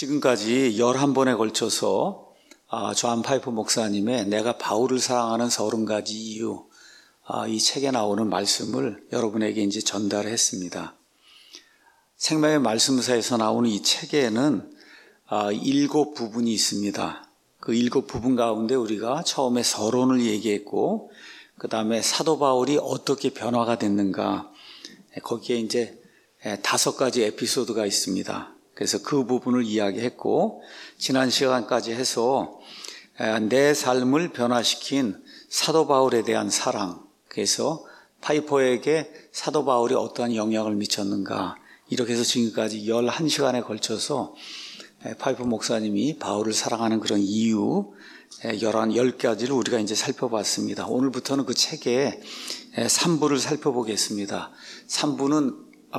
지금까지 11번에 걸쳐서 존 파이퍼 목사님의 내가 바울을 사랑하는 30가지 이유, 이 책에 나오는 말씀을 여러분에게 이제 전달했습니다. 생명의 말씀사에서 나오는 이 책에는 7부분이 있습니다. 그 7부분 가운데 우리가 처음에 서론을 얘기했고, 그 다음에 사도 바울이 어떻게 변화가 됐는가, 거기에 이제 5가지 에피소드가 있습니다. 그래서 그 부분을 이야기했고, 지난 시간까지 해서 내 삶을 변화시킨 사도 바울에 대한 사랑, 그래서 파이퍼에게 사도 바울이 어떠한 영향을 미쳤는가, 이렇게 해서 지금까지 11시간에 걸쳐서 파이퍼 목사님이 바울을 사랑하는 그런 이유 10가지를 우리가 이제 살펴봤습니다. 오늘부터는 그 책의 3부를 살펴보겠습니다. 3부는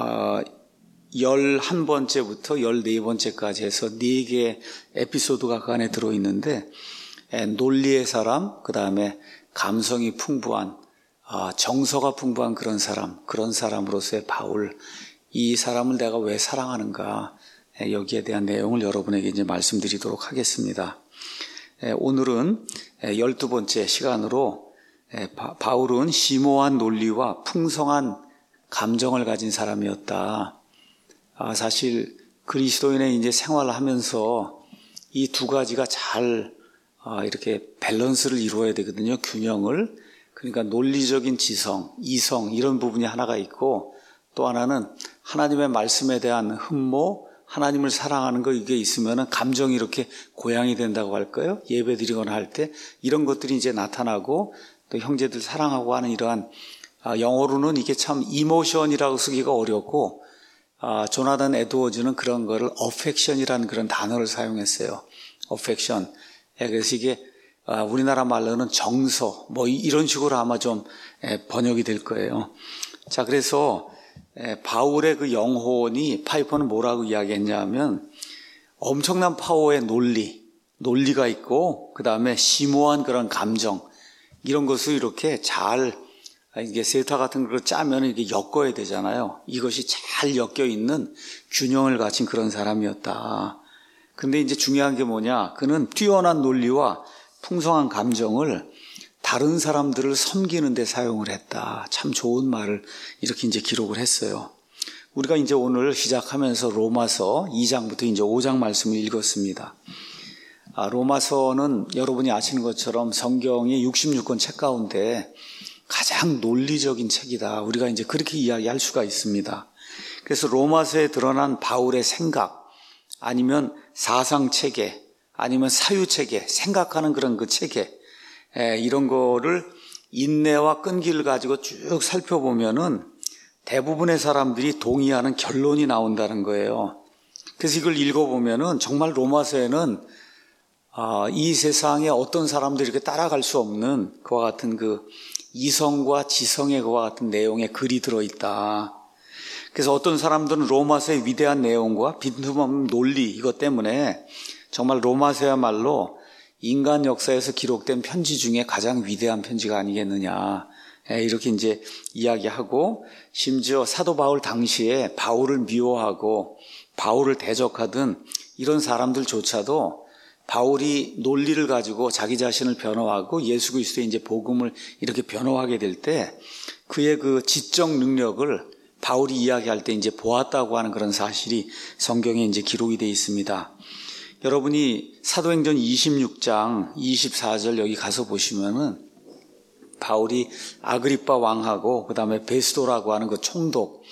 11번째부터 14번째까지 해서 4개의 에피소드가 그 안에 들어있는데, 논리의 사람, 그 다음에 감성이 풍부한, 정서가 풍부한 그런 사람으로서의 바울, 이 사람을 내가 왜 사랑하는가, 여기에 대한 내용을 여러분에게 이제 말씀드리도록 하겠습니다. 오늘은 12번째 시간으로 바울은 심오한 논리와 풍성한 감정을 가진 사람이었다. 사실 그리스도인의 이제 생활을 하면서 이 두 가지가 잘 이렇게 밸런스를 이루어야 되거든요. 균형을. 그러니까 논리적인 지성, 이성 이런 부분이 하나가 있고, 또 하나는 하나님의 말씀에 대한 흠모, 하나님을 사랑하는 거, 이게 있으면은 감정이 이렇게 고양이 된다고 할까요? 예배 드리거나 할 때 이런 것들이 이제 나타나고, 또 형제들 사랑하고 하는 이러한, 영어로는 이게 참 이모션이라고 쓰기가 어렵고, 조나단 에드워즈는 그런 거를 어펙션이라는 그런 단어를 사용했어요. 어펙션. 그래서 이게 우리나라 말로는 정서, 뭐 이런 식으로 아마 좀 번역이 될 거예요. 자, 그래서 바울의 그 영혼이, 파이퍼는 뭐라고 이야기했냐면, 엄청난 파워의 논리가 있고, 그 다음에 심오한 그런 감정, 이런 것을 이렇게 잘, 이게 세타 같은 걸 짜면 이게 엮어야 되잖아요. 이것이 잘 엮여 있는 균형을 갖춘 그런 사람이었다. 근데 이제 중요한 게 뭐냐? 그는 뛰어난 논리와 풍성한 감정을 다른 사람들을 섬기는 데 사용을 했다. 참 좋은 말을 이렇게 이제 기록을 했어요. 우리가 이제 오늘 시작하면서 로마서 2장부터 이제 5장 말씀을 읽었습니다. 로마서는 여러분이 아시는 것처럼 성경의 66권 책 가운데 가장 논리적인 책이다. 우리가 이제 그렇게 이야기할 수가 있습니다. 그래서 로마서에 드러난 바울의 생각, 아니면 사상체계, 아니면 사유체계, 생각하는 그런 그 체계, 이런 거를 인내와 끈기를 가지고 쭉 살펴보면은 대부분의 사람들이 동의하는 결론이 나온다는 거예요. 그래서 이걸 읽어보면은 정말 로마서에는 이 세상에 어떤 사람들이 이렇게 따라갈 수 없는 그와 같은 그 이성과 지성의 그와 같은 내용의 글이 들어있다. 그래서 어떤 사람들은 로마서의 위대한 내용과 빈틈없는 논리, 이것 때문에 정말 로마서야말로 인간 역사에서 기록된 편지 중에 가장 위대한 편지가 아니겠느냐, 이렇게 이제 이야기하고, 심지어 사도 바울 당시에 바울을 미워하고 바울을 대적하던 이런 사람들조차도 바울이 논리를 가지고 자기 자신을 변호하고 예수 그리스도의 이제 복음을 이렇게 변호하게 될 때 그의 그 지적 능력을 바울이 이야기할 때 이제 보았다고 하는 그런 사실이 성경에 이제 기록이 되어 있습니다. 여러분이 사도행전 26장 24절 여기 가서 보시면은 바울이 아그리빠 왕하고 그 다음에 베스도라고 하는 그 총독,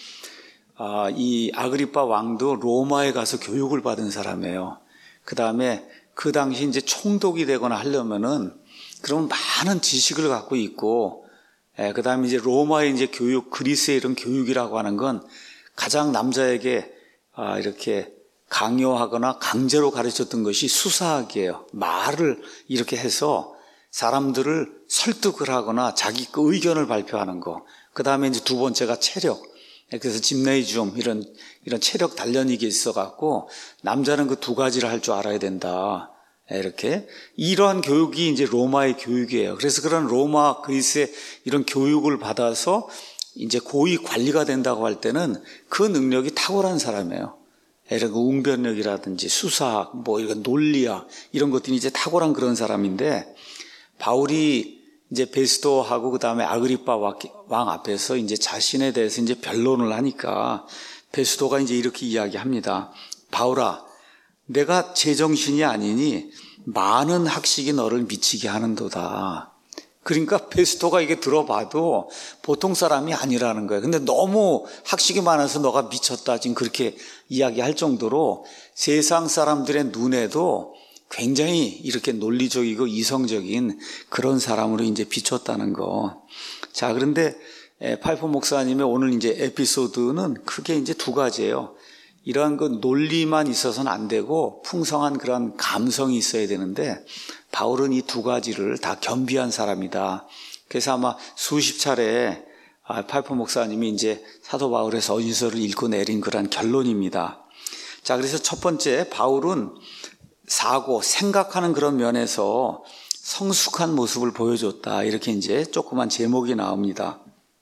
이 아그리빠 왕도 로마에 가서 교육을 받은 사람이에요. 그 다음에 그 당시 이제 총독이 되거나 하려면은 그런 많은 지식을 갖고 있고, 그 다음에 이제 로마의 이제 교육, 그리스의 이런 교육이라고 하는 건 가장 남자에게 이렇게 강요하거나 강제로 가르쳤던 것이 수사학이에요. 말을 이렇게 해서 사람들을 설득을 하거나 자기 그 의견을 발표하는 거. 그 다음에 이제 두 번째가 체력. 그래서 짐네이지움, 이런 체력 단련이 있어갖고 남자는 그 두 가지를 할 줄 알아야 된다. 이렇게. 이러한 교육이 이제 로마의 교육이에요. 그래서 그런 로마, 그리스의 이런 교육을 받아서 이제 고위 관리가 된다고 할 때는 그 능력이 탁월한 사람이에요. 이런 웅변력이라든지 수사학, 이런 논리학 이런 것들이 이제 탁월한 그런 사람인데 바울이 이제 베스도하고 그 다음에 아그리빠 왕 앞에서 이제 자신에 대해서 이제 변론을 하니까 베스도가 이제 이렇게 이야기합니다. 바울아, 내가 제정신이 아니니 많은 학식이 너를 미치게 하는도다. 그러니까 베스도가 이게 들어봐도 보통 사람이 아니라는 거예요. 근데 너무 학식이 많아서 너가 미쳤다 지금 그렇게 이야기할 정도로 세상 사람들의 눈에도 굉장히 이렇게 논리적이고 이성적인 그런 사람으로 이제 비췄다는 거. 자, 그런데 파이퍼 목사님의 오늘 이제 에피소드는 크게 이제 두 가지예요. 이러한 그 논리만 있어서는 안 되고 풍성한 그런 감성이 있어야 되는데 바울은 이 두 가지를 다 겸비한 사람이다. 그래서 아마 수십 차례 파이퍼 목사님이 이제 사도 바울의 서신서를 읽고 내린 그런 결론입니다. 자, 그래서 첫 번째 바울은 생각하는 그런 면에서 성숙한 모습을 보여줬다. 이렇게 이제 조그만 제목이 나옵니다.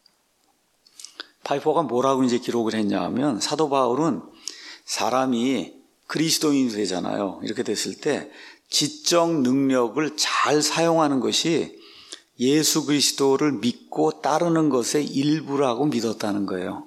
파이퍼가 뭐라고 이제 기록을 했냐 하면 사도 바울은 사람이 그리스도인이 되잖아요. 이렇게 됐을 때 지적 능력을 잘 사용하는 것이 예수 그리스도를 믿고 따르는 것의 일부라고 믿었다는 거예요.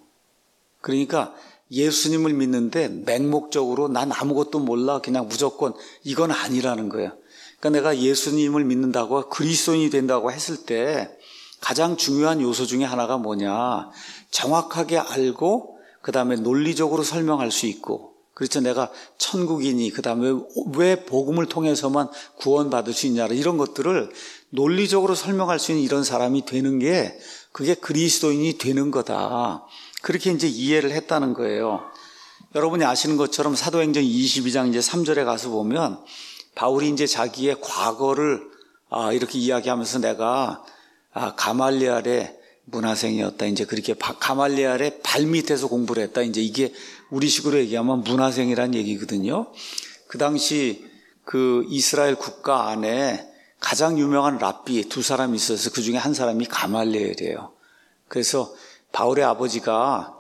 그러니까 예수님을 믿는데 맹목적으로 난 아무것도 몰라 그냥 무조건 이건 아니라는 거예요. 그러니까 내가 예수님을 믿는다고 그리스도인이 된다고 했을 때 가장 중요한 요소 중에 하나가 뭐냐, 정확하게 알고 그 다음에 논리적으로 설명할 수 있고, 그렇죠. 내가 천국이니 그 다음에 왜 복음을 통해서만 구원받을 수 있냐, 이런 것들을 논리적으로 설명할 수 있는 이런 사람이 되는 게 그게 그리스도인이 되는 거다. 그렇게 이제 이해를 했다는 거예요. 여러분이 아시는 것처럼 사도행전 22장 이제 3절에 가서 보면 바울이 이제 자기의 과거를 이렇게 이야기하면서 내가 가말리엘의 문화생이었다. 이제 그렇게 가말리엘의 발밑에서 공부를 했다. 이제 이게 우리식으로 얘기하면 문화생이란 얘기거든요. 그 당시 그 이스라엘 국가 안에 가장 유명한 랍비 두 사람이 있어서 그 중에 한 사람이 가말리엘이에요. 그래서 바울의 아버지가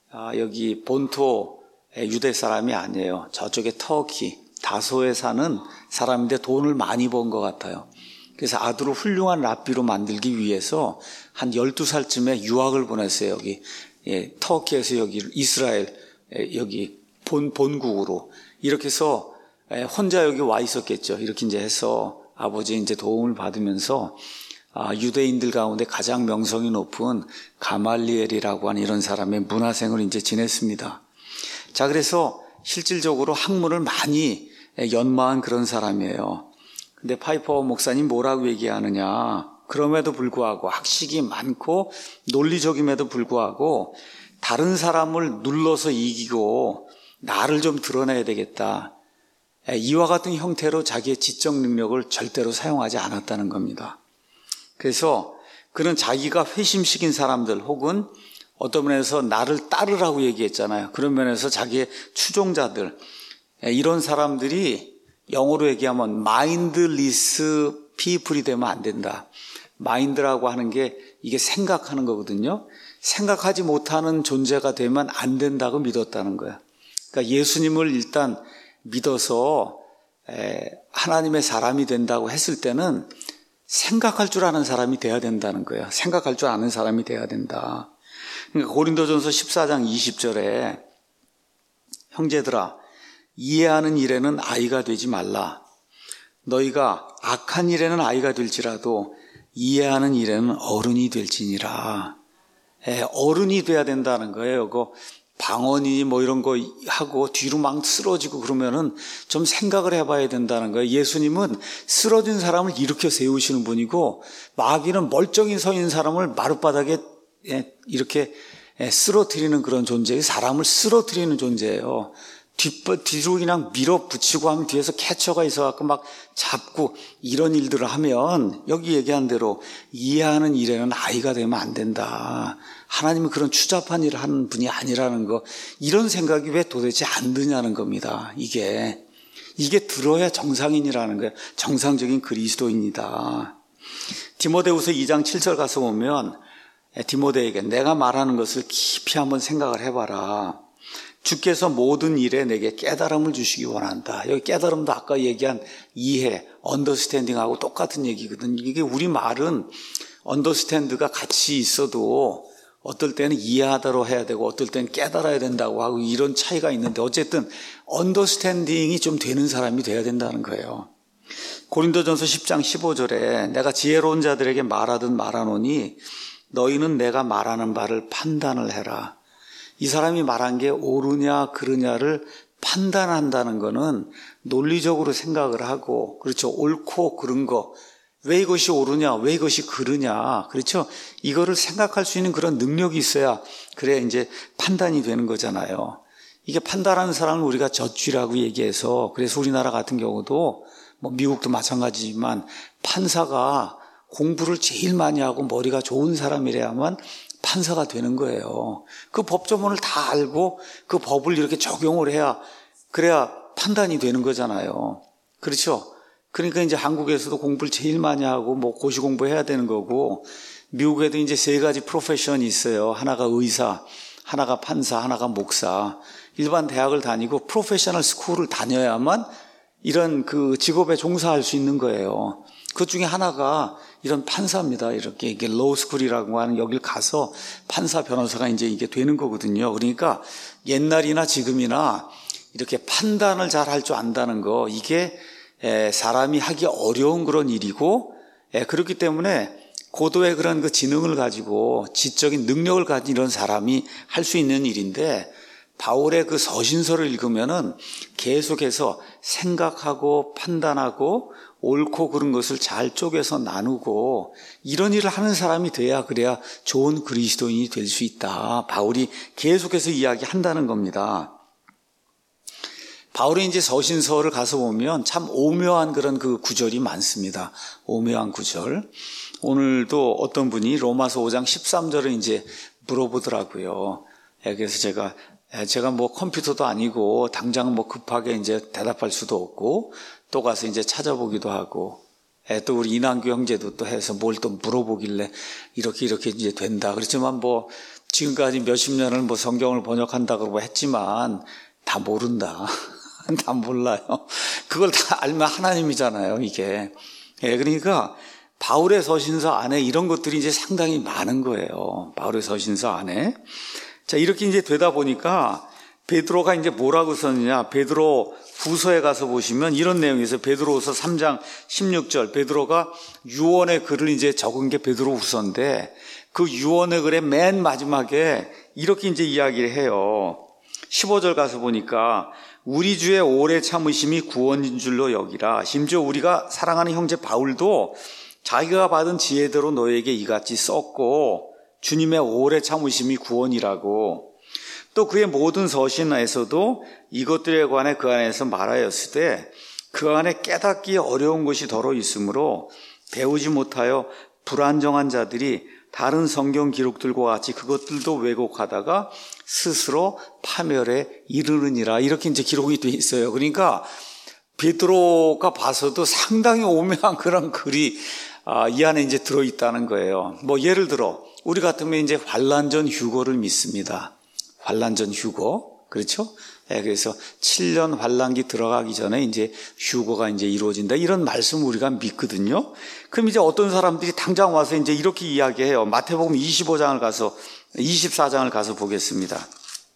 여기 본토 유대 사람이 아니에요. 저쪽에 터키, 다소에 사는 사람인데 돈을 많이 번 것 같아요. 그래서 아들을 훌륭한 랍비로 만들기 위해서 한 12살쯤에 유학을 보냈어요. 여기 터키에서 여기 이스라엘 여기 본국으로 이렇게 해서 혼자 여기 와 있었겠죠. 이렇게 이제 해서 아버지 이제 도움을 받으면서 유대인들 가운데 가장 명성이 높은 가말리엘이라고 하는 이런 사람의 문화생을 이제 지냈습니다. 자, 그래서 실질적으로 학문을 많이 연마한 그런 사람이에요. 근데 파이퍼 목사님 뭐라고 얘기하느냐? 그럼에도 불구하고 학식이 많고 논리적임에도 불구하고 다른 사람을 눌러서 이기고 나를 좀 드러내야 되겠다. 이와 같은 형태로 자기의 지적 능력을 절대로 사용하지 않았다는 겁니다. 그래서 그는 자기가 회심시킨 사람들 혹은 어떤 면에서 나를 따르라고 얘기했잖아요. 그런 면에서 자기의 추종자들, 이런 사람들이 영어로 얘기하면 mindless people이 되면 안 된다. 마인드라고 하는 게 이게 생각하는 거거든요. 생각하지 못하는 존재가 되면 안 된다고 믿었다는 거예요. 그러니까 예수님을 일단 믿어서 하나님의 사람이 된다고 했을 때는 생각할 줄 아는 사람이 돼야 된다는 거예요. 생각할 줄 아는 사람이 돼야 된다. 그러니까 고린도전서 14장 20절에 형제들아, 이해하는 일에는 아이가 되지 말라. 너희가 악한 일에는 아이가 될지라도 이해하는 일에는 어른이 될지니라. 어른이 돼야 된다는 거예요. 그 방언이 뭐 이런 거 하고 뒤로 막 쓰러지고 그러면은 좀 생각을 해봐야 된다는 거예요. 예수님은 쓰러진 사람을 일으켜 세우시는 분이고 마귀는 멀쩡히 서 있는 사람을 마룻바닥에 이렇게 쓰러뜨리는 그런 존재예요. 사람을 쓰러뜨리는 존재예요. 뒤로 그냥 밀어붙이고 하면 뒤에서 캐쳐가 있어갖고 막 잡고 이런 일들을 하면 여기 얘기한 대로 이해하는 일에는 아이가 되면 안 된다. 하나님은 그런 추잡한 일을 하는 분이 아니라는 거, 이런 생각이 왜 도대체 안 드냐는 겁니다. 이게 들어야 정상인이라는 거예요. 정상적인 그리스도인이다. 디모데후서 2장 7절 가서 보면 디모데에게 내가 말하는 것을 깊이 한번 생각을 해봐라. 주께서 모든 일에 내게 깨달음을 주시기 원한다. 여기 깨달음도 아까 얘기한 이해, 언더스탠딩하고 똑같은 얘기거든요. 이게 우리 말은 언더스탠드가 같이 있어도 어떨 때는 이해하다로 해야 되고 어떨 때는 깨달아야 된다고 하고 이런 차이가 있는데 어쨌든 언더스탠딩이 좀 되는 사람이 돼야 된다는 거예요. 고린도전서 10장 15절에 내가 지혜로운 자들에게 말하든 말하노니 너희는 내가 말하는 바를 판단을 해라. 이 사람이 말한 게 옳으냐 그르냐를 판단한다는 거는 논리적으로 생각을 하고, 그렇죠, 옳고 그른 거, 왜 이것이 옳으냐 왜 이것이 그르냐, 그렇죠, 이거를 생각할 수 있는 그런 능력이 있어야 그래야 이제 판단이 되는 거잖아요. 이게 판단하는 사람을 우리가 젖쥐라고 얘기해서, 그래서 우리나라 같은 경우도 뭐 미국도 마찬가지지만 판사가 공부를 제일 많이 하고 머리가 좋은 사람이래야만 판사가 되는 거예요. 그 법조문을 다 알고 그 법을 이렇게 적용을 해야, 그래야 판단이 되는 거잖아요. 그렇죠? 그러니까 이제 한국에서도 공부를 제일 많이 하고 뭐 고시 공부해야 되는 거고, 미국에도 이제 3가지 프로페션이 있어요. 하나가 의사, 하나가 판사, 하나가 목사. 일반 대학을 다니고 프로페셔널 스쿨을 다녀야만 이런 그 직업에 종사할 수 있는 거예요. 그 중에 하나가 이런 판사입니다. 이렇게 이게 로스쿨이라고 하는 여길 가서 판사, 변호사가 이제 이게 되는 거거든요. 그러니까 옛날이나 지금이나 이렇게 판단을 잘 할 줄 안다는 거, 이게 사람이 하기 어려운 그런 일이고, 그렇기 때문에 고도의 그런 그 지능을 가지고 지적인 능력을 가진 이런 사람이 할 수 있는 일인데, 바울의 그 서신서를 읽으면은 계속해서 생각하고 판단하고 옳고 그른 것을 잘 쪼개서 나누고 이런 일을 하는 사람이 돼야, 그래야 좋은 그리스도인이 될 수 있다. 바울이 계속해서 이야기한다는 겁니다. 바울이 이제 서신서를 가서 보면 참 오묘한 그런 그 구절이 많습니다. 오묘한 구절. 오늘도 어떤 분이 로마서 5장 13절을 이제 물어보더라고요. 그래서 제가 뭐 컴퓨터도 아니고 당장 뭐 급하게 이제 대답할 수도 없고, 또 가서 이제 찾아보기도 하고, 또 우리 이난규 형제도 또 해서 뭘 또 물어보길래 이렇게 이제 된다. 그렇지만 뭐 지금까지 몇십 년을 뭐 성경을 번역한다고 했지만 다 모른다. 다 몰라요. 그걸 다 알면 하나님이잖아요, 이게. 그러니까 바울의 서신서 안에 이런 것들이 이제 상당히 많은 거예요. 바울의 서신서 안에. 자, 이렇게 이제 되다 보니까 베드로가 이제 뭐라고 썼느냐, 베드로 후서에 가서 보시면 이런 내용이 있어요. 베드로후서 3장 16절. 베드로가 유언의 글을 이제 적은 게 베드로 후서인데, 그 유언의 글의 맨 마지막에 이렇게 이제 이야기를 해요. 15절 가서 보니까 우리 주의 오래 참으심이 구원인 줄로 여기라. 심지어 우리가 사랑하는 형제 바울도 자기가 받은 지혜대로 너에게 이같이 썼고 주님의 오래 참으심이 구원이라고. 또 그의 모든 서신에서도 이것들에 관해 그 안에서 말하였을 때 그 안에 깨닫기 어려운 것이 더러 있으므로 배우지 못하여 불안정한 자들이 다른 성경 기록들과 같이 그것들도 왜곡하다가 스스로 파멸에 이르느니라. 이렇게 이제 기록이 돼 있어요. 그러니까 베드로가 봐서도 상당히 오묘한 그런 글이 이 안에 이제 들어있다는 거예요. 뭐 예를 들어 우리 같으면 이제 환난전 휴거를 믿습니다. 환난전 휴거, 그렇죠? 그래서 7년 환난기 들어가기 전에 이제 휴거가 이제 이루어진다. 이런 말씀 우리가 믿거든요. 그럼 이제 어떤 사람들이 당장 와서 이제 이렇게 이야기해요. 마태복음 24장을 가서 보겠습니다.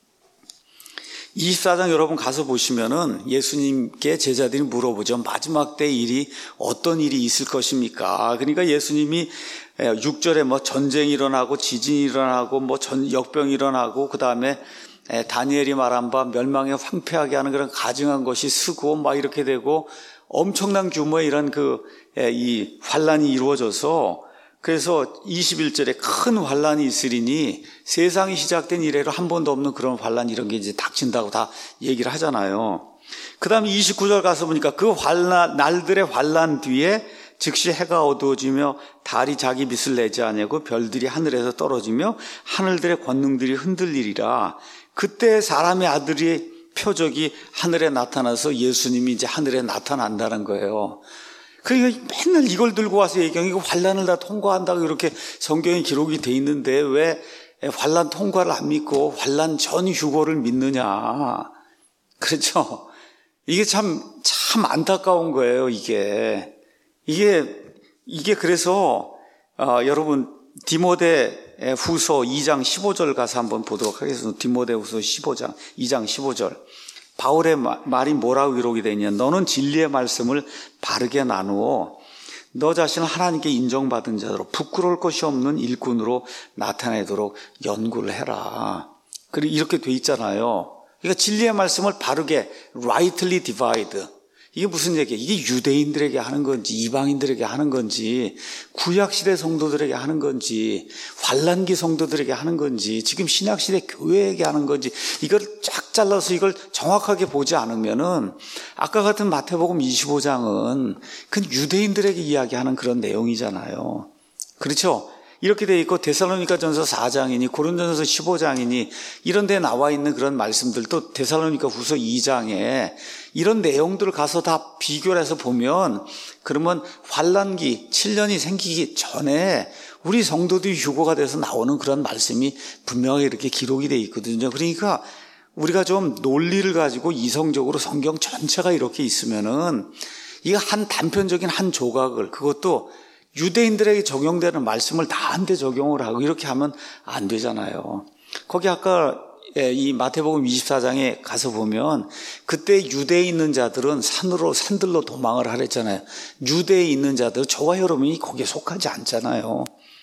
24장 여러분 가서 보시면은 예수님께 제자들이 물어보죠. 마지막 때 일이 어떤 일이 있을 것입니까? 그러니까 예수님이 6절에 뭐 전쟁이 일어나고 지진이 일어나고 뭐 역병이 일어나고 그 다음에 다니엘이 말한 바 멸망에 황폐하게 하는 그런 가증한 것이 쓰고 막 이렇게 되고 엄청난 규모의 이런 이 환란이 이루어져서, 그래서 21절에 큰 환란이 있으리니 세상이 시작된 이래로 한 번도 없는 그런 환란, 이런 게 이제 닥친다고 다 얘기를 하잖아요. 그 다음에 29절 가서 보니까 그 날들의 환란 뒤에 즉시 해가 어두워지며 달이 자기 빛을 내지 아니하고 별들이 하늘에서 떨어지며 하늘들의 권능들이 흔들리리라. 그때 사람의 아들의 표적이 하늘에 나타나서 예수님이 이제 하늘에 나타난다는 거예요. 그러니까 맨날 이걸 들고 와서 얘기하면 이거 환란을 다 통과한다고 이렇게 성경에 기록이 돼 있는데 왜 환난 통과를 안 믿고 환난 전 휴거를 믿느냐. 그렇죠? 이게 참 안타까운 거예요, 이게 그래서, 여러분, 디모데 후서 2장 15절 가서 한번 보도록 하겠습니다. 디모데 후서 2장 15절. 바울의 말이 뭐라고 기록이 되어 있냐. 너는 진리의 말씀을 바르게 나누어 너 자신을 하나님께 인정받은 자로 부끄러울 것이 없는 일꾼으로 나타내도록 연구를 해라. 그리고 이렇게 돼 있잖아요. 그러니까 진리의 말씀을 바르게 rightly divide. 이게 무슨 얘기예요? 이게 유대인들에게 하는 건지 이방인들에게 하는 건지 구약시대 성도들에게 하는 건지 환란기 성도들에게 하는 건지 지금 신약시대 교회에게 하는 건지 이걸 쫙 잘라서 이걸 정확하게 보지 않으면은 아까 같은 마태복음 25장은 그 유대인들에게 이야기하는 그런 내용이잖아요. 그렇죠? 이렇게 돼 있고 데살로니가전서 4장이니 고린도전서 15장이니 이런 데 나와 있는 그런 말씀들 또 데살로니가 후서 2장에 이런 내용들을 가서 다 비교를 해서 보면 그러면 환란기 7년이 생기기 전에 우리 성도들이 휴거가 돼서 나오는 그런 말씀이 분명히 이렇게 기록이 돼 있거든요. 그러니까 우리가 좀 논리를 가지고 이성적으로 성경 전체가 이렇게 있으면은 이거 한 단편적인 한 조각을 그것도 유대인들에게 적용되는 말씀을 다 한데 적용을 하고 이렇게 하면 안 되잖아요. 거기 아까 이 마태복음 24장에 가서 보면 그때 유대에 있는 자들은 산들로 도망을 하랬잖아요. 유대에 있는 자들 저와 여러분이 거기에 속하지 않잖아요.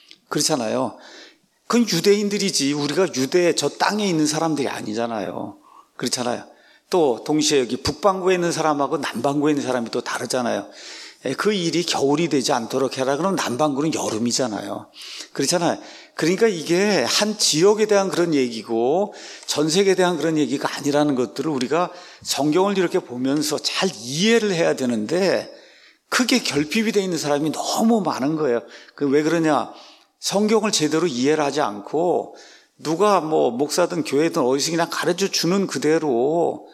그렇잖아요. 그건 유대인들이지 우리가 유대 저 땅에 있는 사람들이 아니잖아요. 그렇잖아요. 또 동시에 여기 북반구에 있는 사람하고 남반구에 있는 사람이 또 다르잖아요. 그 일이 겨울이 되지 않도록 해라. 그럼 남반구는 여름이잖아요. 그렇잖아요. 그러니까 이게 한 지역에 대한 그런 얘기고 전 세계에 대한 그런 얘기가 아니라는 것들을 우리가 성경을 이렇게 보면서 잘 이해를 해야 되는데 크게 결핍이 되어 있는 사람이 너무 많은 거예요. 왜 그러냐. 성경을 제대로 이해를 하지 않고 누가 목사든 교회든 어디서 그냥 가르쳐 주는 그대로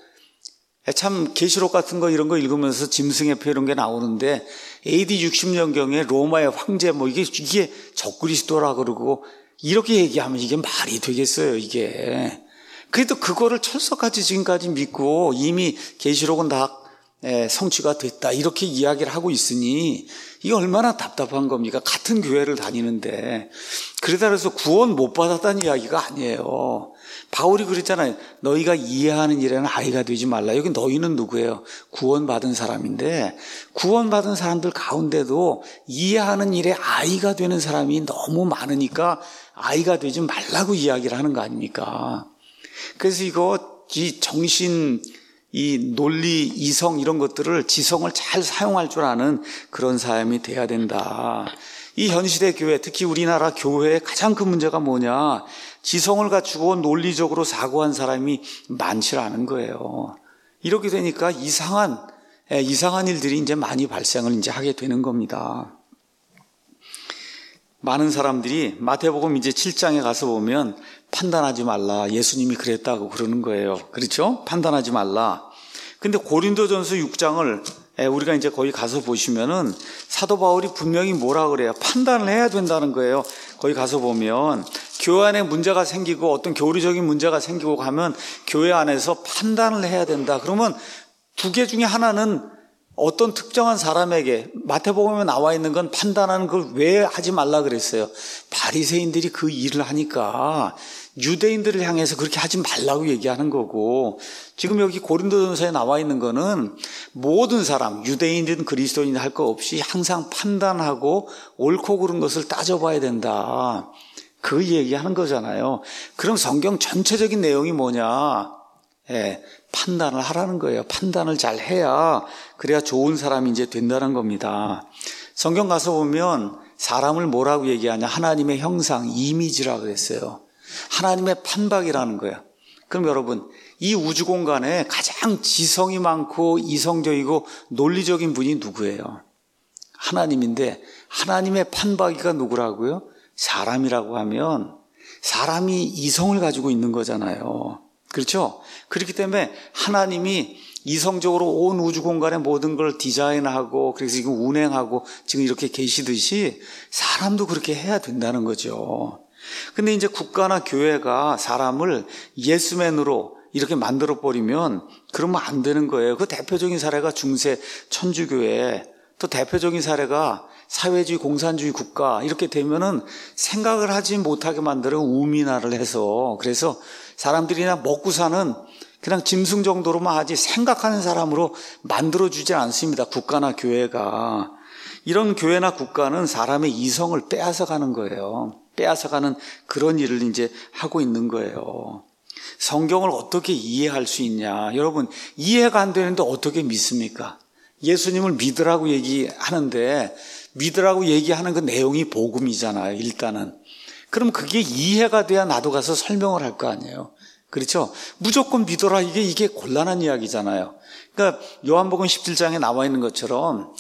참 계시록 같은 거 이런 거 읽으면서 짐승의 표 이런 게 나오는데 AD 60년경에 로마의 황제 이게 적그리스도라 그러고 이렇게 얘기하면 이게 말이 되겠어요, 이게. 그래도 그거를 철석같이 지금까지 믿고 이미 계시록은 다 성취가 됐다 이렇게 이야기를 하고 있으니 이게 얼마나 답답한 겁니까? 같은 교회를 다니는데. 그러다 그래서 구원 못 받았다는 이야기가 아니에요. 바울이 그랬잖아요. 너희가 이해하는 일에는 아이가 되지 말라. 여기 너희는 누구예요? 구원받은 사람인데 구원받은 사람들 가운데도 이해하는 일에 아이가 되는 사람이 너무 많으니까 아이가 되지 말라고 이야기를 하는 거 아닙니까? 그래서 이 정신, 이 논리, 이성 이런 것들을 지성을 잘 사용할 줄 아는 그런 사람이 돼야 된다. 이 현시대 교회, 특히 우리나라 교회의 가장 큰 문제가 뭐냐? 지성을 갖추고 논리적으로 사고한 사람이 많지 않은 거예요. 이렇게 되니까 이상한 일들이 이제 많이 발생을 이제 하게 되는 겁니다. 많은 사람들이 마태복음 이제 7장에 가서 보면 판단하지 말라. 예수님이 그랬다고 그러는 거예요. 그렇죠? 판단하지 말라. 근데 고린도전서 6장을 우리가 이제 거기 가서 보시면은 사도 바울이 분명히 뭐라 그래요? 판단을 해야 된다는 거예요. 거기 가서 보면 교회 안에 문제가 생기고 어떤 교리적인 문제가 생기고 가면 교회 안에서 판단을 해야 된다. 그러면 두 개 중에 하나는 어떤 특정한 사람에게 마태복음에 나와 있는 건 판단하는 걸 왜 하지 말라 그랬어요? 바리새인들이 그 일을 하니까 유대인들을 향해서 그렇게 하지 말라고 얘기하는 거고 지금 여기 고린도전서에 나와 있는 거는 모든 사람 유대인이든 그리스도인이든 할 거 없이 항상 판단하고 옳고 그른 것을 따져봐야 된다. 그 얘기하는 거잖아요. 그럼 성경 전체적인 내용이 뭐냐? 판단을 하라는 거예요. 판단을 잘 해야 그래야 좋은 사람이 이제 된다는 겁니다. 성경 가서 보면 사람을 뭐라고 얘기하냐? 하나님의 형상, 이미지라고 그랬어요. 하나님의 판박이라는 거예요. 그럼 여러분, 이 우주 공간에 가장 지성이 많고 이성적이고 논리적인 분이 누구예요? 하나님인데 하나님의 판박이가 누구라고요? 사람이라고 하면 사람이 이성을 가지고 있는 거잖아요. 그렇죠? 그렇기 때문에 하나님이 이성적으로 온 우주 공간의 모든 걸 디자인하고 그래서 지금 운행하고 지금 이렇게 계시듯이 사람도 그렇게 해야 된다는 거죠. 근데 이제 국가나 교회가 사람을 예스맨으로 이렇게 만들어버리면 그러면 안 되는 거예요. 그 대표적인 사례가 중세 천주교회, 또 대표적인 사례가 사회주의 공산주의 국가, 이렇게 되면은 생각을 하지 못하게 만드는 우민화를 해서, 그래서 사람들이 그냥 먹고 사는 그냥 짐승 정도로만 하지 생각하는 사람으로 만들어주지 않습니다. 국가나 교회가. 이런 교회나 국가는 사람의 이성을 빼앗아가는 거예요. 빼앗아가는 그런 일을 이제 하고 있는 거예요. 성경을 어떻게 이해할 수 있냐? 여러분, 이해가 안 되는데 어떻게 믿습니까? 예수님을 믿으라고 얘기하는데 믿으라고 얘기하는 그 내용이 복음이잖아요, 일단은. 그럼 그게 이해가 돼야 나도 가서 설명을 할 거 아니에요. 그렇죠? 무조건 믿어라, 이게 곤란한 이야기잖아요. 그러니까 요한복음 17장에 나와 있는 것처럼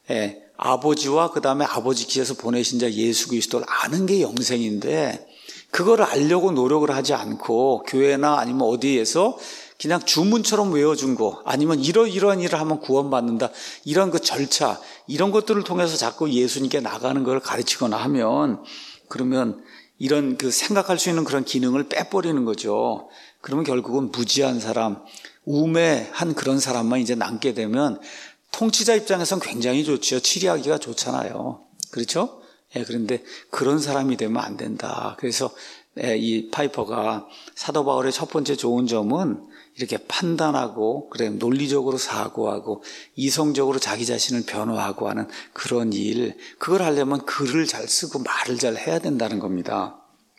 아버지와 그 다음에 아버지께서 보내신 자 예수 그리스도를 아는 게 영생인데, 그걸 알려고 노력을 하지 않고 교회나 아니면 어디에서 그냥 주문처럼 외워준 거, 아니면 이러한 일을 하면 구원받는다, 이런 그 절차, 이런 것들을 통해서 자꾸 예수님께 나가는 걸 가르치거나 하면, 그러면 이런 그 생각할 수 있는 그런 기능을 빼버리는 거죠. 그러면 결국은 무지한 사람, 우매한 그런 사람만 이제 남게 되면 통치자 입장에서는 굉장히 좋죠. 치리하기가 좋잖아요. 그렇죠? 그런데 그런 사람이 되면 안 된다. 그래서 이 파이퍼가 사도 바울의 첫 번째 좋은 점은 이렇게 판단하고, 그래, 논리적으로 사고하고, 이성적으로 자기 자신을 변호하고 하는 그런 일, 그걸 하려면 글을 잘 쓰고 말을 잘 해야 된다는 겁니다.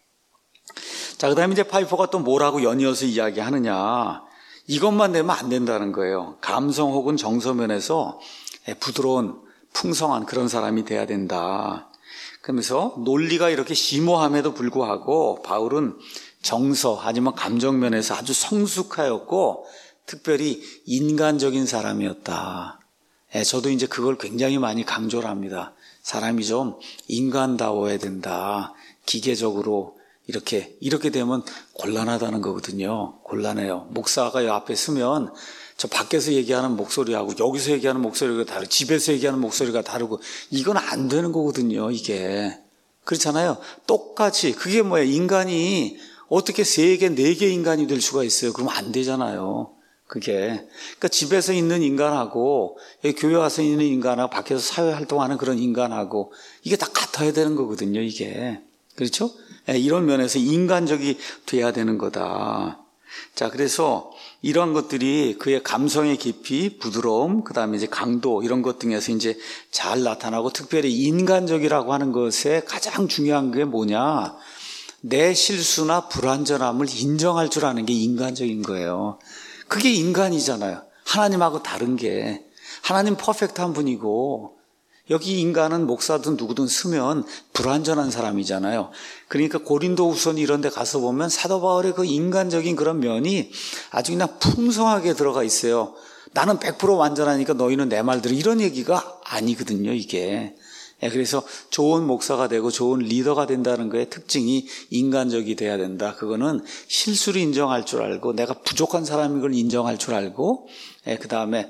자, 그 다음에 이제 파이퍼가 또 뭐라고 연이어서 이야기하느냐. 이것만 되면 안 된다는 거예요. 감성 혹은 정서면에서 부드러운, 풍성한 그런 사람이 돼야 된다. 그러면서 논리가 이렇게 심오함에도 불구하고 바울은 정서, 아니면 감정면에서 아주 성숙하였고 특별히 인간적인 사람이었다. 저도 이제 그걸 굉장히 많이 강조를 합니다. 사람이 좀 인간다워야 된다. 기계적으로 이렇게 되면 곤란하다는 거거든요. 곤란해요. 목사가 요 앞에 서면 저 밖에서 얘기하는 목소리하고 여기서 얘기하는 목소리가 다르고 집에서 얘기하는 목소리가 다르고, 이건 안 되는 거거든요, 이게. 그렇잖아요. 똑같이. 그게 뭐예요? 인간이 어떻게 3개, 4개 인간이 될 수가 있어요? 그러면 안 되잖아요. 그게. 그러니까 집에서 있는 인간하고 교회 와서 있는 인간하고 밖에서 사회 활동하는 그런 인간하고 이게 다 같아야 되는 거거든요, 이게. 그렇죠? 이런 면에서 인간적이 돼야 되는 거다. 자, 그래서 이러한 것들이 그의 감성의 깊이, 부드러움, 그 다음에 이제 강도, 이런 것 등에서 이제 잘 나타나고, 특별히 인간적이라고 하는 것에 가장 중요한 게 뭐냐? 내 실수나 불완전함을 인정할 줄 아는 게 인간적인 거예요. 그게 인간이잖아요. 하나님하고 다른 게. 하나님 퍼펙트한 분이고, 여기 인간은 목사든 누구든 쓰면 불완전한 사람이잖아요. 그러니까 고린도후서 이런 데 가서 보면 사도 바울의 그 인간적인 그런 면이 아주 그냥 풍성하게 들어가 있어요. 나는 100% 완전하니까 너희는 내 말 들어, 이런 얘기가 아니거든요, 이게. 그래서 좋은 목사가 되고 좋은 리더가 된다는 거의 특징이 인간적이 돼야 된다. 그거는 실수를 인정할 줄 알고, 내가 부족한 사람인 걸 인정할 줄 알고, 그 다음에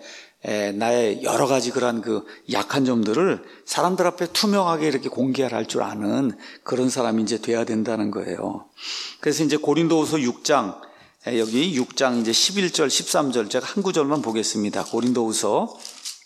나의 여러 가지 그런 그 약한 점들을 사람들 앞에 투명하게 이렇게 공개할 줄 아는 그런 사람이 이제 돼야 된다는 거예요. 그래서 이제 고린도후서 6장, 여기 6장 이제 11절, 13절 제가 한 구절만 보겠습니다. 고린도후서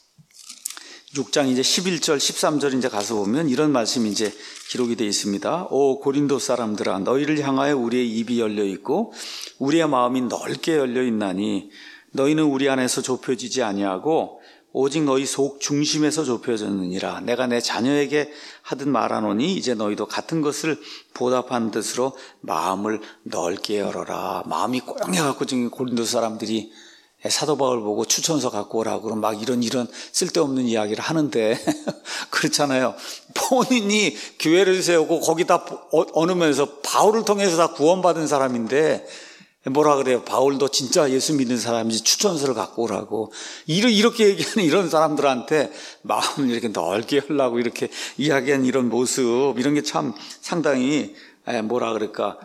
6장 이제 11절, 13절 이제 가서 보면 이런 말씀이 이제 기록이 되어 있습니다. 오 고린도 사람들아, 너희를 향하여 우리의 입이 열려 있고 우리의 마음이 넓게 열려 있나니 너희는 우리 안에서 좁혀지지 아니하고 오직 너희 속 중심에서 좁혀졌느니라. 내가 내 자녀에게 하듯 말하노니 이제 너희도 같은 것을 보답하는 뜻으로 마음을 넓게 열어라. 마음이 꼬영해갖고 지금 고린도 사람들이 사도 바울 보고 추천서 갖고 오라고 그러면 막 이런 쓸데없는 이야기를 하는데 그렇잖아요. 본인이 교회를 세우고 거기다 어느 면에서 바울을 통해서 다 구원받은 사람인데 뭐라 그래요? 바울도 진짜 예수 믿는 사람이지 추천서를 갖고 오라고. 이렇게 얘기하는 이런 사람들한테 마음을 이렇게 넓게 하려고 이렇게 이야기한 이런 모습, 이런 게 참 상당히 뭐라 그럴까,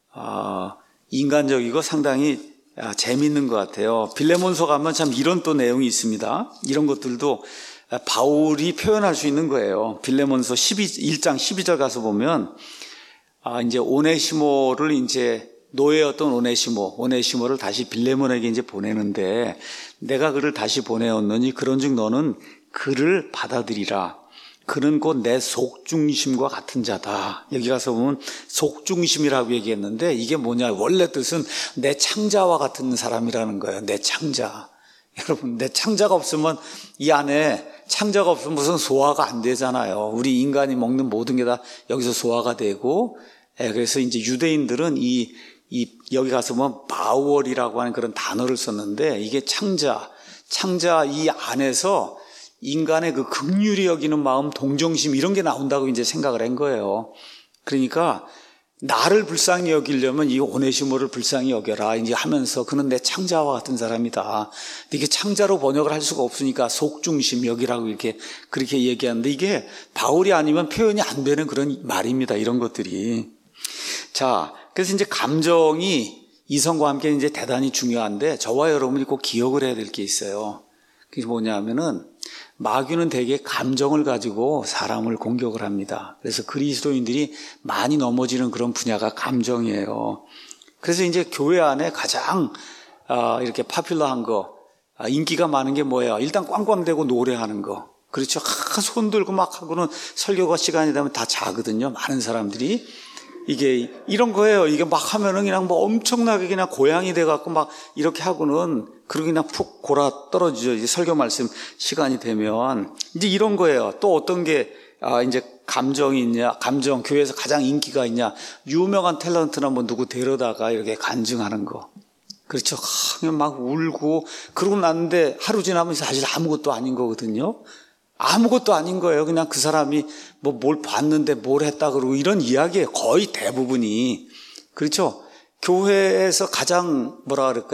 인간적이고 상당히 재미있는 것 같아요. 빌레몬서 가면 참 이런 또 내용이 있습니다. 이런 것들도 바울이 표현할 수 있는 거예요. 빌레몬서 1장 12절 가서 보면 이제 오네시모를 이제 노예였던 오네시모를 다시 빌레몬에게 이제 보내는데 내가 그를 다시 보내었느니 그런즉 너는 그를 받아들이라. 그는 곧 내 속중심과 같은 자다. 여기 가서 보면 속중심이라고 얘기했는데 이게 뭐냐? 원래 뜻은 내 창자와 같은 사람이라는 거예요. 내 창자. 여러분, 내 창자가 없으면 이 안에 창자가 없으면 무슨 소화가 안 되잖아요. 우리 인간이 먹는 모든 게 다 여기서 소화가 되고, 그래서 이제 유대인들은 여기 가서 보면 바월이라고 하는 그런 단어를 썼는데 이게 창자 이 안에서 인간의 그 긍휼히 여기는 마음, 동정심 이런 게 나온다고 이제 생각을 한 거예요. 그러니까 나를 불쌍히 여기려면 이 오네시모를 불쌍히 여겨라 이제 하면서 그는 내 창자와 같은 사람이다. 이게 창자로 번역을 할 수가 없으니까 속중심 여기라고 이렇게 그렇게 얘기하는데 이게 바울이 아니면 표현이 안 되는 그런 말입니다. 이런 것들이. 자, 그래서 이제 감정이 이성과 함께 이제 대단히 중요한데 저와 여러분이 꼭 기억을 해야 될 게 있어요. 그게 뭐냐면은 마귀는 대개 감정을 가지고 사람을 공격을 합니다. 그래서 그리스도인들이 많이 넘어지는 그런 분야가 감정이에요. 그래서 이제 교회 안에 가장 이렇게 파퓰러한 거, 인기가 많은 게 뭐예요? 일단 꽝꽝대고 노래하는 거. 그렇죠. 손 들고 막 하고는 설교가 시간이 되면 다 자거든요. 많은 사람들이. 이게 이런 거예요. 이게 막 하면은 그냥 뭐 엄청나게 그냥 고양이 돼갖고 막 이렇게 하고는 그러고 그냥 푹 골아 떨어지죠. 이제 설교 말씀 시간이 되면. 이제 이런 거예요. 또 어떤 게, 이제 감정이 있냐, 교회에서 가장 인기가 있냐, 유명한 탤런트나 뭐 누구 데려다가 이렇게 간증하는 거. 그렇죠. 그냥 막 울고, 그러고 났는데 하루 지나면 사실 아무것도 아닌 거거든요. 아무것도 아닌 거예요. 그냥 그 사람이 뭐 뭘 봤는데 뭘 했다 그러고 이런 이야기예요. 거의 대부분이. 그렇죠. 교회에서 가장 뭐라 그럴까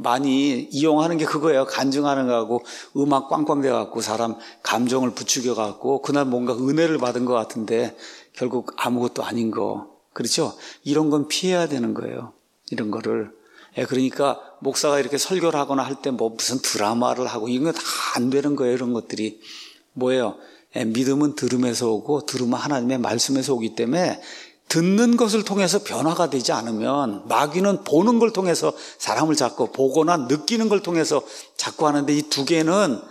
많이 이용하는 게 그거예요. 간증하는 거하고 음악 꽝꽝 돼갖고 사람 감정을 부추겨갖고 그날 뭔가 은혜를 받은 것 같은데 결국 아무것도 아닌 거. 그렇죠. 이런 건 피해야 되는 거예요. 이런 거를. 그러니까 목사가 이렇게 설교를 하거나 할 때 뭐 무슨 드라마를 하고 이런 거 다 안 되는 거예요. 이런 것들이. 뭐예요? 믿음은 들음에서 오고 들음은 하나님의 말씀에서 오기 때문에 듣는 것을 통해서 변화가 되지 않으면 마귀는 보는 걸 통해서 사람을 잡고 보거나 느끼는 걸 통해서 잡고 하는데 이 두 개는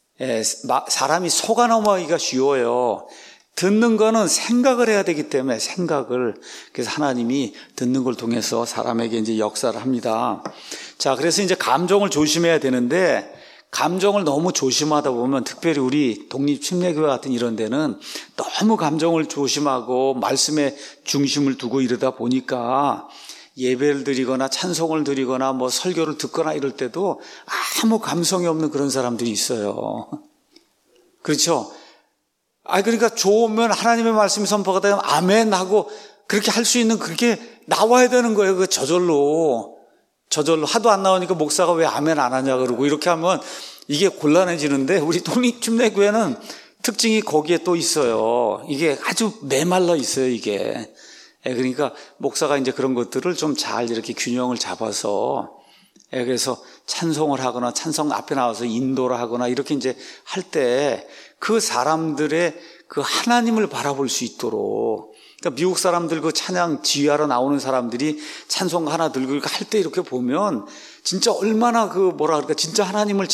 사람이 속아 넘어가기가 쉬워요. 듣는 거는 생각을 해야 되기 때문에 그래서 하나님이 듣는 걸 통해서 사람에게 이제 역사를 합니다. 자, 그래서 이제 감정을 조심해야 되는데 감정을 너무 조심하다 보면 특별히 우리 독립침례교회 같은 이런 데는 너무 감정을 조심하고 말씀에 중심을 두고 이러다 보니까 예배를 드리거나 찬송을 드리거나 뭐 설교를 듣거나 이럴 때도 아무 감성이 없는 그런 사람들이 있어요. 그렇죠? 그러니까 좋으면 하나님의 말씀이 선포가 되면 아멘 하고 그렇게 할 수 있는 그렇게 나와야 되는 거예요. 그 저절로 하도 안 나오니까 목사가 왜 아멘 안 하냐 그러고 이렇게 하면 이게 곤란해지는데 우리 독립침례교회는 특징이 거기에 또 있어요. 이게 아주 메말라 있어요, 이게. 그러니까 목사가 이제 그런 것들을 좀 잘 이렇게 균형을 잡아서 그래서 찬송을 하거나 찬송 앞에 나와서 인도를 하거나 이렇게 이제 할 때 그 사람들의 그 하나님을 바라볼 수 있도록 그러니까 미국 사람들 그 찬양 지휘하러 나오는 사람들이 찬송 하나 들고 할 때 이렇게 보면 진짜 얼마나 그 뭐라 그럴까 진짜 하나님을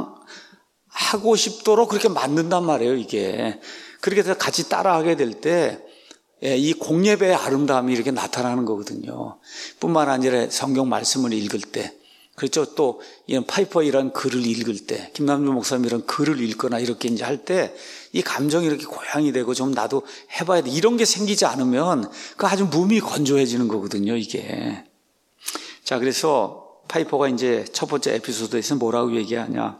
찬양하고 싶도록 그렇게 만든단 말이에요, 이게. 그렇게 해서 같이 따라하게 될 때 이 공예배의 아름다움이 이렇게 나타나는 거거든요. 뿐만 아니라 성경 말씀을 읽을 때 그렇죠. 또 이런 파이퍼 이런 글을 읽을 때 김남주 목사님 이런 글을 읽거나 이렇게 이제 할 때 이 감정이 이렇게 고양이 되고 좀 나도 해봐야 돼. 이런 게 생기지 않으면 그 아주 몸이 건조해지는 거거든요, 이게. 자, 그래서 파이퍼가 이제 첫 번째 에피소드에서 뭐라고 얘기하냐.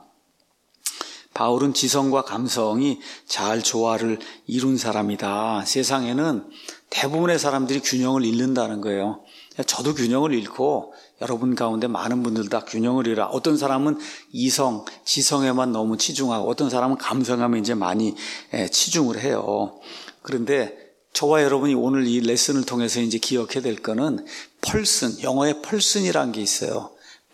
바울은 지성과 감성이 잘 조화를 이룬 사람이다. 세상에는 대부분의 사람들이 균형을 잃는다는 거예요. 저도 균형을 잃고 여러분 가운데 많은 분들 다 균형을 잃어. 어떤 사람은 이성, 지성에만 너무 치중하고 어떤 사람은 감성에만 이제 많이 치중을 해요. 그런데 저와 여러분이 오늘 이 레슨을 통해서 이제 기억해야 될 거는 펄슨, 영어에 펄슨이라는 게 있어요.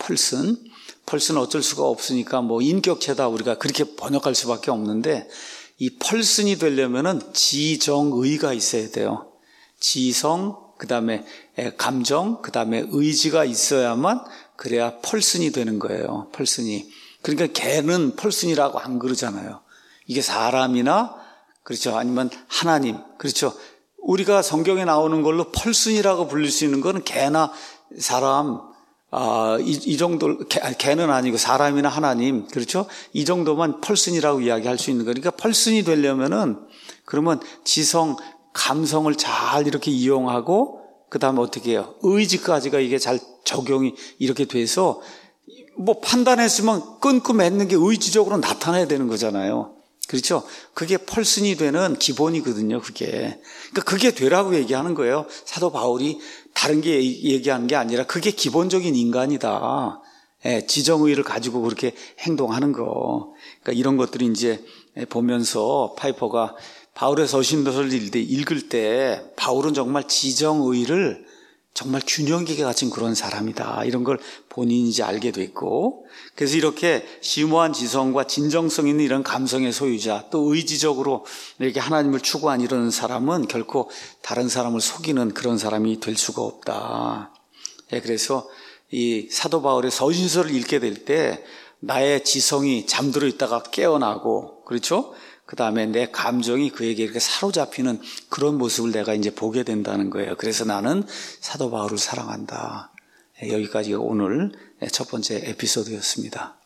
펄슨은 어쩔 수가 없으니까 뭐 인격체다 우리가 그렇게 번역할 수밖에 없는데 이 펄슨이 되려면은 지정의가 있어야 돼요. 지성, 그 다음에 감정, 그 다음에 의지가 있어야만 그래야 펄슨이 되는 거예요. 펄슨이. 그러니까 개는 펄슨이라고 안 그러잖아요. 이게 사람이나 그렇죠. 아니면 하나님. 그렇죠. 우리가 성경에 나오는 걸로 펄슨이라고 부를 수 있는 거는 개나 사람, 이 정도, 개는 아니고 사람이나 하나님. 그렇죠. 이 정도만 펄슨이라고 이야기할 수 있는 거니까 펄슨이 되려면은 그러면 지성, 감성을 잘 이렇게 이용하고 그 다음에 어떻게 해요? 의지까지가 이게 잘 적용이 이렇게 돼서 뭐 판단했으면 끊고 맺는 게 의지적으로 나타나야 되는 거잖아요. 그렇죠? 그게 펄슨이 되는 기본이거든요, 그게. 그러니까 그게 되라고 얘기하는 거예요. 사도 바울이 다른 게 얘기하는 게 아니라 그게 기본적인 인간이다. 지정의를 가지고 그렇게 행동하는 거. 그러니까 이런 것들이 이제 보면서 파이퍼가 바울의 서신서를 읽을 때 바울은 정말 지정의를 정말 균형 있게 갖춘 그런 사람이다. 이런 걸 본인이 이제 알게 됐고, 그래서 이렇게 심오한 지성과 진정성 있는 이런 감성의 소유자, 또 의지적으로 이렇게 하나님을 추구한 이런 사람은 결코 다른 사람을 속이는 그런 사람이 될 수가 없다. 그래서 이 사도 바울의 서신서를 읽게 될 때 나의 지성이 잠들어 있다가 깨어나고, 그렇죠? 그 다음에 내 감정이 그에게 이렇게 사로잡히는 그런 모습을 내가 이제 보게 된다는 거예요. 그래서 나는 사도 바울을 사랑한다. 여기까지가 오늘 첫 번째 에피소드였습니다.